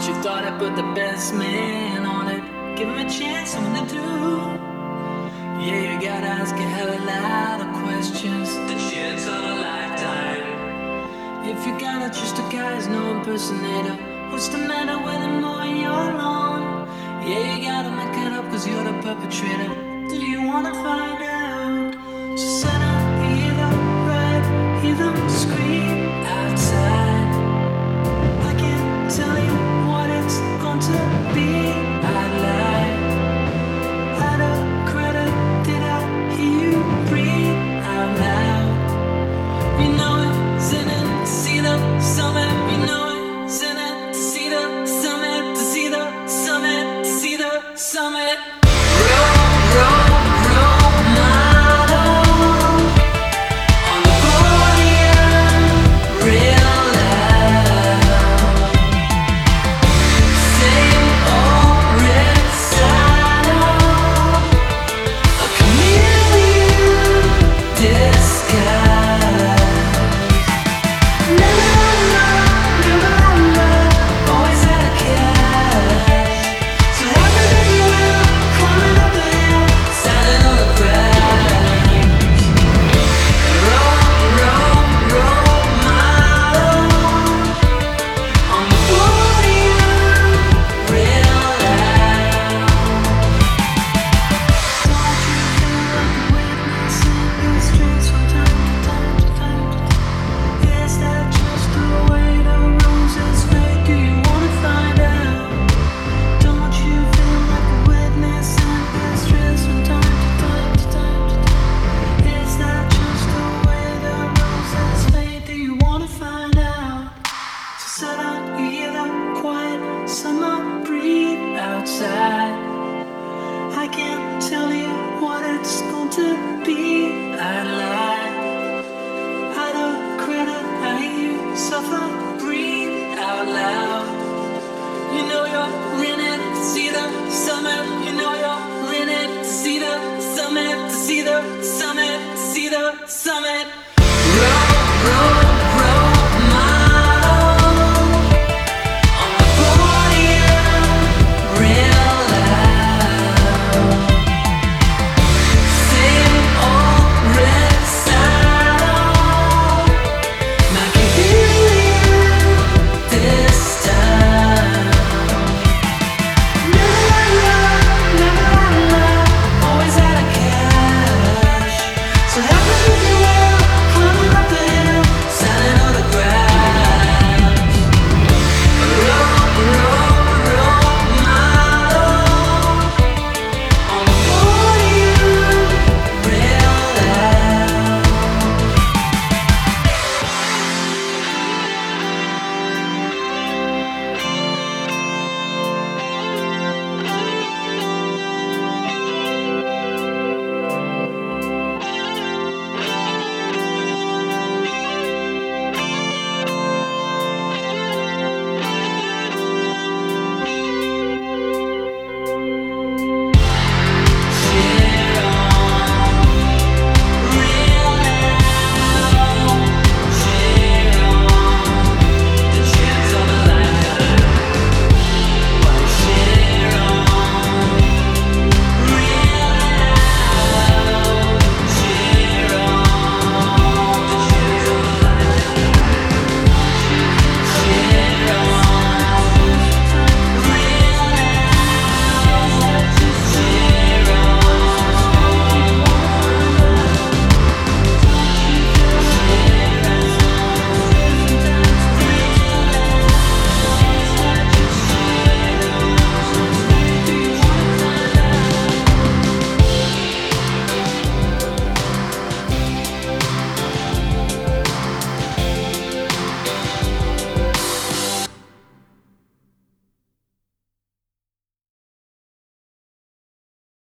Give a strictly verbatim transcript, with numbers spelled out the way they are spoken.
You thought I put the best man on it. Give him a chance, something to do. Yeah, you gotta ask a hell of a lot of questions. The chance of a lifetime. If you gotta trust a guy, he's no impersonator. What's the matter with him mowing your lawn? Yeah, you gotta make it up cause you're the perpetrator. Do you wanna find out? So set up, hear them right, hear them scream outside. I can't tell you what it's going to be. I lied. Out of credit, did I hear you breathe out loud? You know it's in it to see the summit. You know it's in it to see the summit, to see the summit, to see the summit. Roll, roll, roll, model on the podium, real loud. Same old recital, a chameleon disguise. Never alone, never alone, always had a cash. So whatever that you will, climbing up the hill, standing on the crash. Roll, roll, roll, model on the podium, real loud. Don't you feel like a witness in the streets from time to time to time to time? Is that just the way the roses fade? Do you wanna find out? Don't you feel like a witness in the streets from time to time to time to time? Is that just the way the roses fade? Do you wanna find out? So sit down, you hear the quiet summer breeze outside. I can't tell you what it's going to be. I lied. Out of credit, I hear you suffer. Breathe out loud. You know you're in it to see the summit. You know you're in it to see the summit, to see the summit, to see the summit.